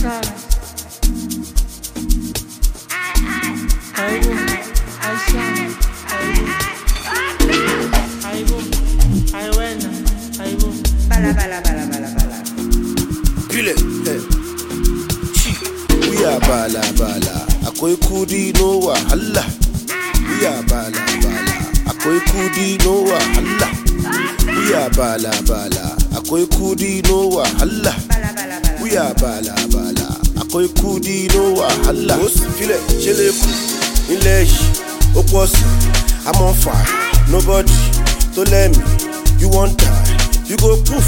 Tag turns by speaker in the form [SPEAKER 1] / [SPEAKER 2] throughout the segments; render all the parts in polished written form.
[SPEAKER 1] We are bala bala, akoi kudi no wahala. We are bala bala, akoi kudi no wahala. We are bala bala, akoi kudi no wahala. We are bala bala, akoi kudi no wahala. File, cheleku, inleshi, oposi, I'm on fire. Nobody to let me, you won't die, you go poof.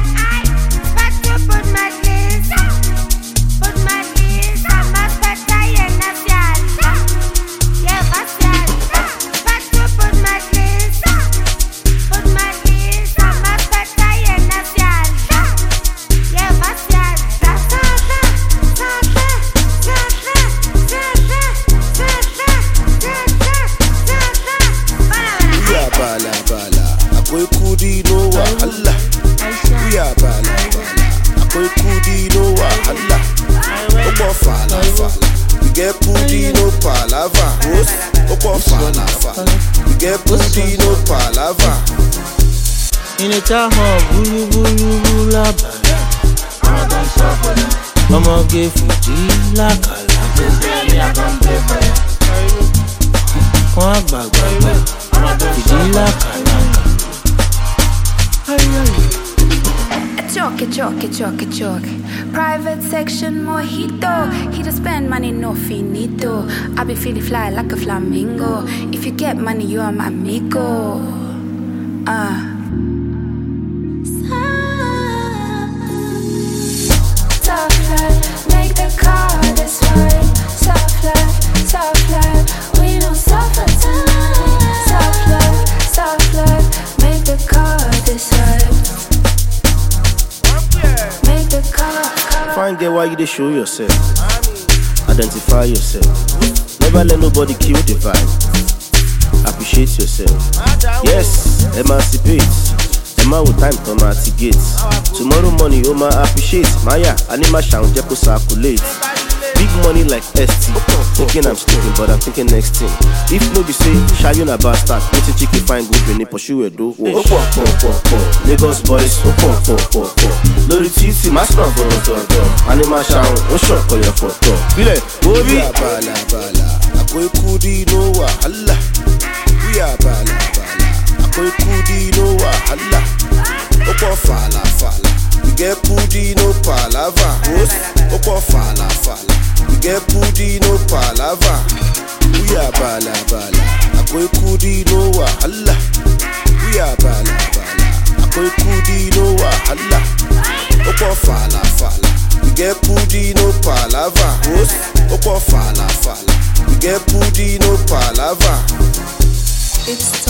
[SPEAKER 1] Akoi kudi no wahala. We are bala bala. Akoi kudi no wahala. Opo fala fala. We get kudi no palava. Opo fala fala. We get kudi no palava.
[SPEAKER 2] In a town, bulu bulu bula bala. I'm gonna suffer. I'm gonna get Fuji la kala. I'm gonna pay for it. Kwa bagba. Fuji la kala.
[SPEAKER 3] Choke. Private section mojito. He to spend money, no finito. I be feeling fly like a flamingo. If you get money, you are my amigo.
[SPEAKER 4] Soft life, make the car this way. Soft life, we don't suffer time. Soft life, make the car this way.
[SPEAKER 1] Fine girl, why you dey show yourself? Identify yourself. Never let nobody kill the vibe. Appreciate yourself. Yes, emancipate. Emma with time to mitigate. Tomorrow morning, you ma appreciate. Maya, anima sound jeko circulate. Big money like ST. Thinking I'm stupid, but I'm thinking next thing. If no be say, shy you na bastard. Pretty chicken fine good when they pursue a do. Lagos boys, Lori titi, master for a Anima sound, shot for your photo. Bile, Bobby. We are bala bala, akoi kudi no wahala. We are bala bala, akoi kudi no wahala. Opo fala fala, we get kudi no palava. Opo fala fala, we get kudi no palava. We are bala bala, akoi kudi no wahala. We are bala bala, akoi kudi no wahala. Opo fala fala, we get kudi no palava. Opo fala fala, we get kudi no palava.
[SPEAKER 4] It's